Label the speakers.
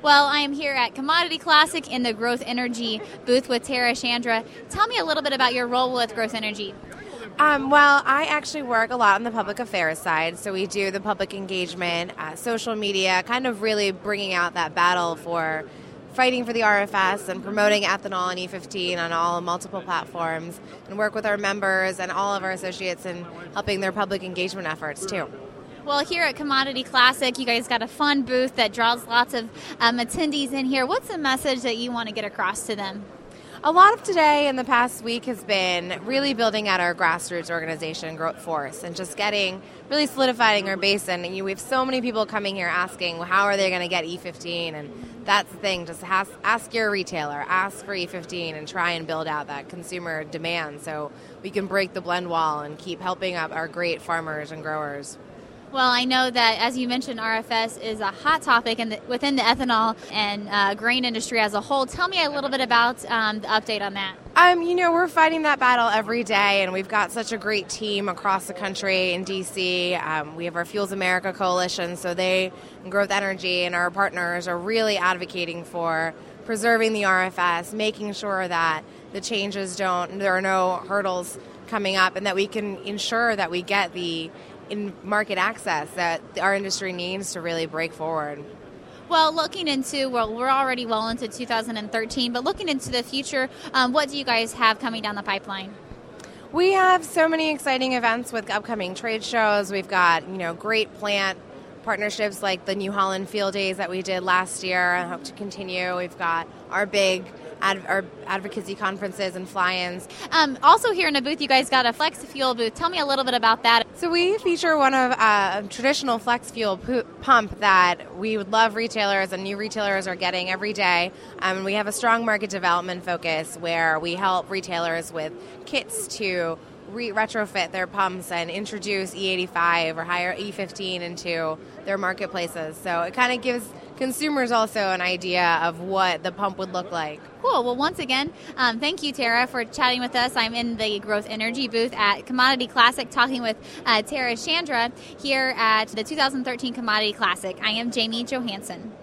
Speaker 1: Well, I am here at Commodity Classic in the Growth Energy booth with Tara Chandra. Tell me a little bit about your role with Growth Energy.
Speaker 2: Well, I actually work a lot on the public affairs side, so we do the public engagement, social media, kind of really bringing out that battle for fighting for the RFS and promoting ethanol and E15 on all multiple platforms, and work with our members and all of our associates in helping their public engagement efforts too.
Speaker 1: Well, here at Commodity Classic, you guys got a fun booth that draws lots of attendees in here. What's the message that you want to get across to them?
Speaker 2: A lot of today in the past week has been really building out our grassroots organization, Growth Force, and just really solidifying our base. And we have so many people coming here asking, well, how are they going to get E15? And that's the thing, just ask your retailer, ask for E15 and try and build out that consumer demand so we can break the blend wall and keep helping up our great farmers and growers.
Speaker 1: Well, I know that, as you mentioned, RFS is a hot topic within the ethanol and grain industry as a whole. Tell me a little bit about the update on that.
Speaker 2: We're fighting that battle every day, and we've got such a great team across the country in D.C. We have our Fuels America Coalition, so they, Growth Energy, and our partners are really advocating for preserving the RFS, making sure that the changes there are no hurdles coming up, and that we can ensure that we get the market access that our industry needs to really break forward.
Speaker 1: Well, we're already well into 2013, but looking into the future, what do you guys have coming down the pipeline?
Speaker 2: We have so many exciting events with upcoming trade shows. We've got, great plant partnerships like the New Holland Field Days that we did last year. I hope to continue. We've got our big our advocacy conferences and fly-ins.
Speaker 1: Also here in the booth, you guys got a flex fuel booth. Tell me a little bit about that.
Speaker 2: So we feature one of a traditional flex fuel pump that we would love retailers and new retailers are getting every day. We have a strong market development focus where we help retailers with kits to retrofit their pumps and introduce E85 or higher E15 into their marketplaces. So it kind of gives consumers also an idea of what the pump would look like.
Speaker 1: Cool. Well, once again, thank you, Tara, for chatting with us. I'm in the Growth Energy booth at Commodity Classic talking with Tara Chandra here at the 2013 Commodity Classic. I am Jamie Johansson.